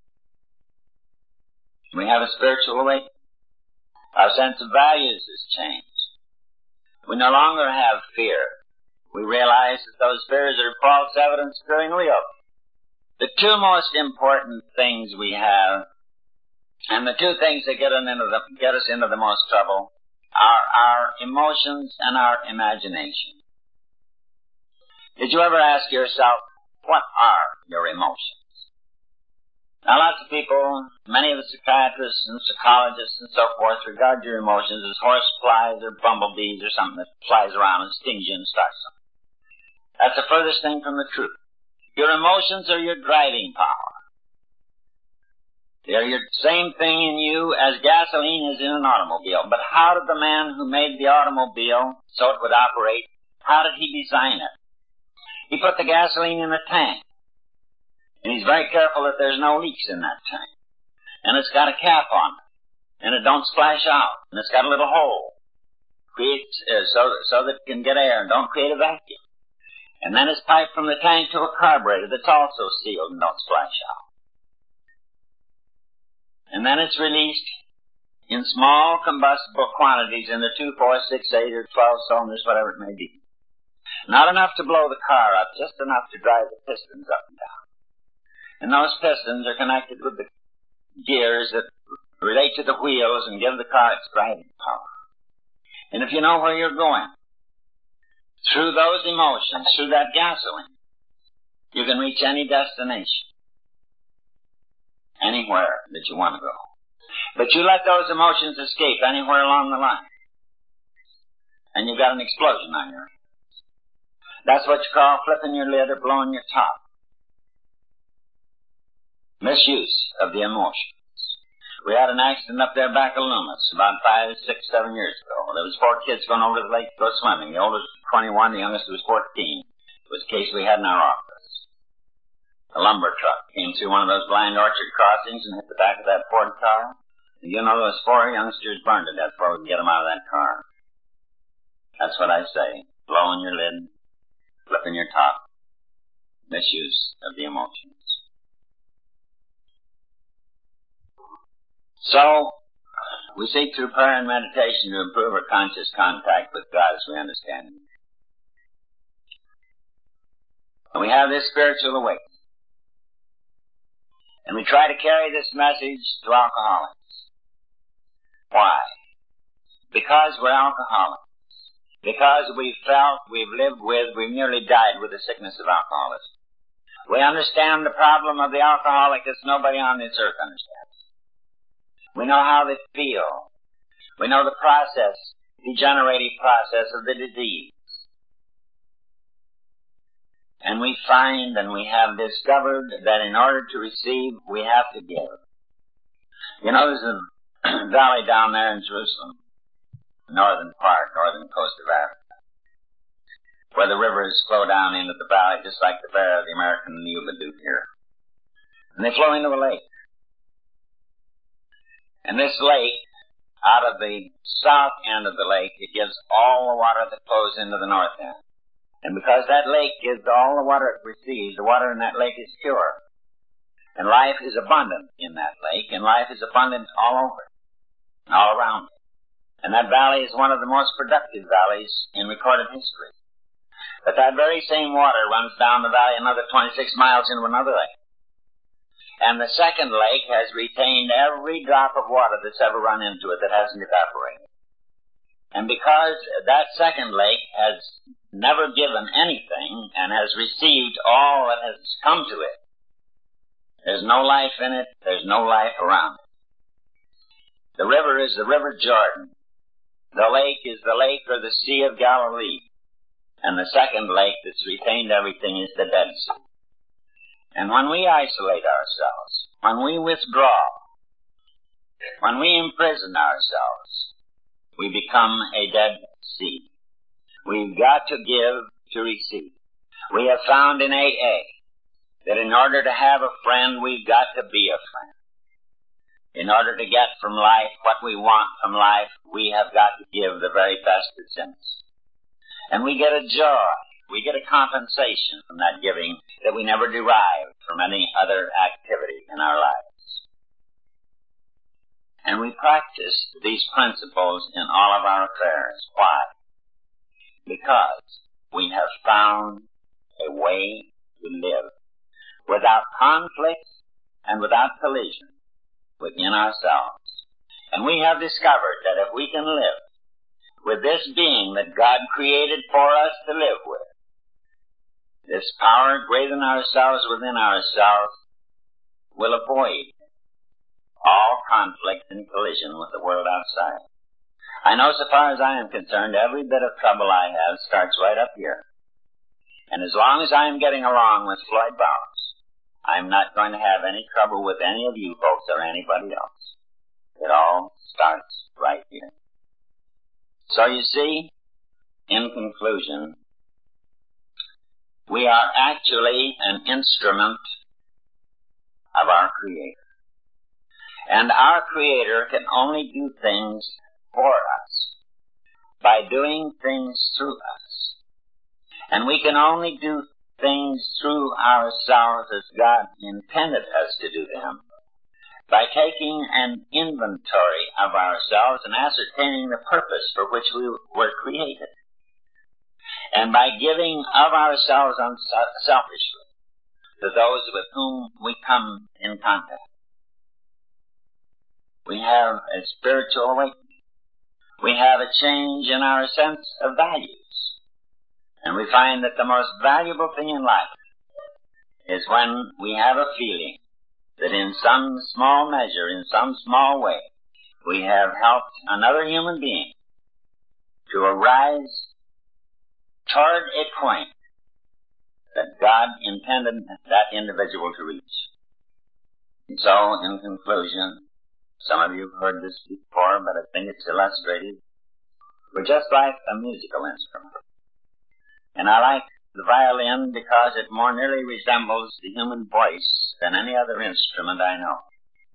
We have a spiritual awakening. Our sense of values has changed. We no longer have fear. We realize that those fears are false evidence appearing real. The two most important things we have, and the two things that get us into the most trouble, are our emotions and our imagination. Did you ever ask yourself, what are your emotions? Now, lots of people, many of the psychiatrists and psychologists and so forth, regard your emotions as horseflies or bumblebees or something that flies around and stings you and starts something. That's the furthest thing from the truth. Your emotions are your driving power. They're your same thing in you as gasoline is in an automobile. But how did the man who made the automobile so it would operate, how did he design it? He put the gasoline in a tank. And he's very careful that there's no leaks in that tank. And it's got a cap on it. And it don't splash out. And it's got a little hole. So that it can get air and don't create a vacuum. And then it's piped from the tank to a carburetor that's also sealed and don't splash out. And then it's released in small combustible quantities in the 2, 4, 6, 8, or 12 cylinders, whatever it may be. Not enough to blow the car up, just enough to drive the pistons up and down. And those pistons are connected with the gears that relate to the wheels and give the car its driving power. And if you know where you're going, through those emotions, through that gasoline, you can reach any destination, anywhere that you want to go. But you let those emotions escape anywhere along the line, and you've got an explosion on your hands. That's what you call flipping your lid or blowing your top. Misuse of the emotions. We had an accident up there back of Loomis about 5, 6, 7 years ago. There was 4 kids going over to the lake to go swimming. The oldest was 21, the youngest was 14. It was a case we had in our office. A lumber truck came through one of those blind orchard crossings and hit the back of that Ford car. And you know, those 4 youngsters burned to death before we could get them out of that car. That's what I say. Blowing your lid, flipping your top. Misuse of the emotions. So, we seek through prayer and meditation to improve our conscious contact with God as we understand Him. And we have this spiritual awakening. And we try to carry this message to alcoholics. Why? Because we're alcoholics. Because we've felt, we've lived with, we've nearly died with the sickness of alcoholism. We understand the problem of the alcoholic as nobody on this earth understands. We know how they feel. We know the process, degenerative process of the disease. And we find and we have discovered that in order to receive, we have to give. You know, there's a valley down there in Jerusalem, northern coast of Africa, where the rivers flow down into the valley just like the American Yuba do here. And they flow into a lake. And this lake, out of the south end of the lake, it gives all the water that flows into the north end. And because that lake gives all the water it receives, the water in that lake is pure. And life is abundant in that lake, and life is abundant all over it, all around it. And that valley is one of the most productive valleys in recorded history. But that very same water runs down the valley another 26 miles into another lake. And the second lake has retained every drop of water that's ever run into it that hasn't evaporated. And because that second lake has never given anything and has received all that has come to it, there's no life in it, there's no life around it. The river is the River Jordan. The lake is the lake or the Sea of Galilee. And the second lake that's retained everything is the Dead Sea. And when we isolate ourselves, when we withdraw, when we imprison ourselves, we become a dead sea. We've got to give to receive. We have found in AA that in order to have a friend, we've got to be a friend. In order to get from life what we want from life, we have got to give the very best that's in us. And we get a joy. We get a compensation from that giving that we never derive from any other activity in our lives. And we practice these principles in all of our affairs. Why? Because we have found a way to live without conflict and without collision within ourselves. And we have discovered that if we can live with this being that God created for us to live with, this power greater than ourselves within ourselves will avoid all conflict and collision with the world outside. I know so far as I am concerned, every bit of trouble I have starts right up here. And as long as I am getting along with Floyd Bowers, I'm not going to have any trouble with any of you folks or anybody else. It all starts right here. So you see, in conclusion, we are actually an instrument of our Creator. And our Creator can only do things for us by doing things through us. And we can only do things through ourselves as God intended us to do them by taking an inventory of ourselves and ascertaining the purpose for which we were created. And by giving of ourselves unselfishly to those with whom we come in contact. We have a spiritual awakening. We have a change in our sense of values. And we find that the most valuable thing in life is when we have a feeling that in some small measure, in some small way, we have helped another human being to arise toward a point that God intended that individual to reach. And so, in conclusion, some of you have heard this before, but I think it's illustrative. We're just like a musical instrument. And I like the violin because it more nearly resembles the human voice than any other instrument I know.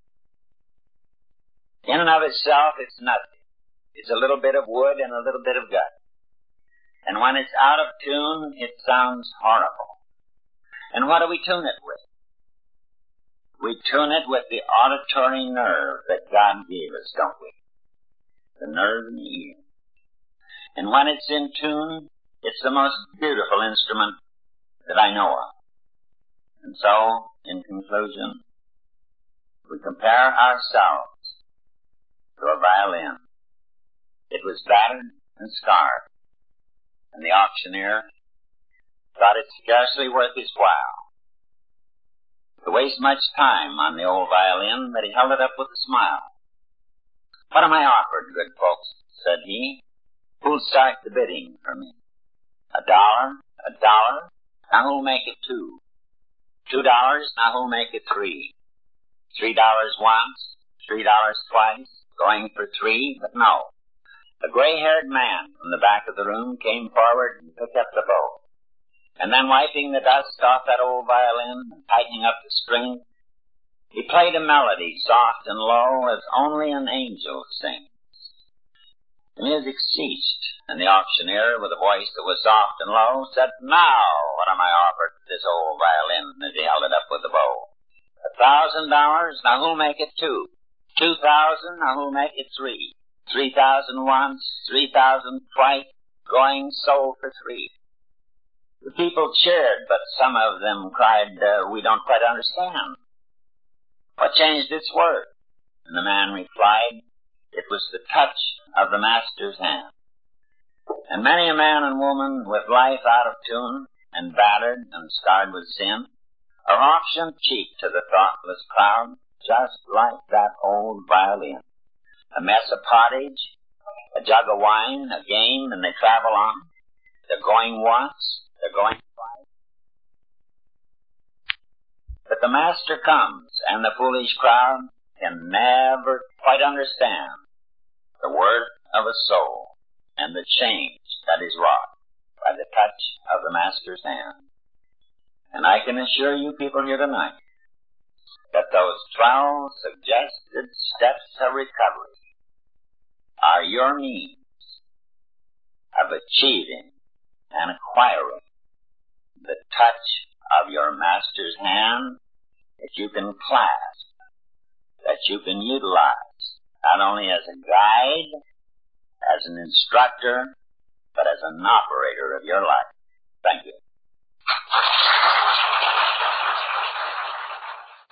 In and of itself, it's nothing. It's a little bit of wood and a little bit of gut. And when it's out of tune, it sounds horrible. And what do we tune it with? We tune it with the auditory nerve that God gave us, don't we? The nerve in the ear. And when it's in tune, it's the most beautiful instrument that I know of. And so, in conclusion, we compare ourselves to a violin. It was battered and scarred, and the auctioneer thought it scarcely worth his while to waste much time on the old violin, but he held it up with a smile. "What am I offered, good folks?" said he. "Who'll start the bidding for me? $1, $1. Now who'll make it $2? $2. Now who'll make it $3? $3 once, $3 twice, going for $3, but no. A gray-haired man from the back of the room came forward and picked up the bow. And then wiping the dust off that old violin and tightening up the strings, he played a melody soft and low as only an angel sings. The music ceased, and the auctioneer, with a voice that was soft and low, said, "Now, what am I offered for this old violin?" as he held it up with the bow. $1,000. Now who'll make it $2? $2,000. Now who'll make it $3? $3,000 once, $3,000 twice, going sold for $3. The people cheered, but some of them cried, "We don't quite understand. What changed its word?" And the man replied, "It was the touch of the Master's hand." And many a man and woman with life out of tune and battered and scarred with sin are auctioned cheap to the thoughtless crowd, just like that old violin. A mess of pottage, a jug of wine, a game, and they travel on. They're going once, they're going twice. But the Master comes, and the foolish crowd can never quite understand the worth of a soul and the change that is wrought by the touch of the Master's hand. And I can assure you people here tonight that those 12 suggested steps of recovery are your means of achieving and acquiring the touch of your Master's hand that you can clasp, that you can utilize, not only as a guide, as an instructor, but as an operator of your life. Thank you.